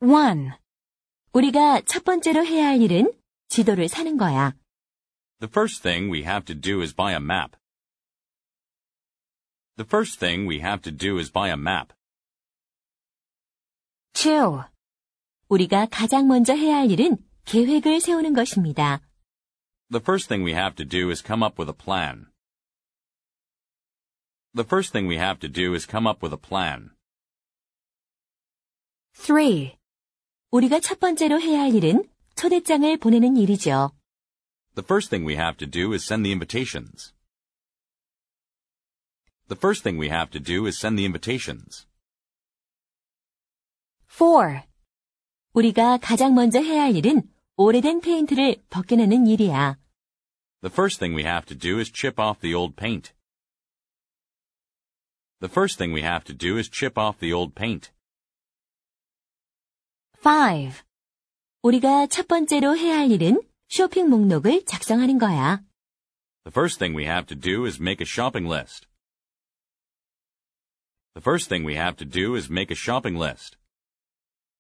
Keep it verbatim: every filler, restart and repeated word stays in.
일. 우리가 첫 번째로 해야 할 일은 지도를 사는 거야. The first thing we have to do is buy a map. The first thing we have to do is buy a map. 이. 우리가 가장 먼저 해야 할 일은 계획을 세우는 것입니다. The first thing we have to do is come up with a plan. The first thing we have to do is come up with a plan. 삼. 우리가 첫 번째로 해야 할 일은 초대장을 보내는 일이죠. The first thing we have to do is send the invitations. The first thing we have to do is send the invitations. 사. 우리가 가장 먼저 해야 할 일은 오래된 페인트를 벗겨내는 일이야. The first thing we have to do is chip off the old paint. The first thing we have to do is chip off the old paint. 오. 우리가 첫 번째로 해야 할 일은 쇼핑 목록을 작성하는 거야. The first thing we have to do is make a shopping list. The first thing we have to do is make a shopping list.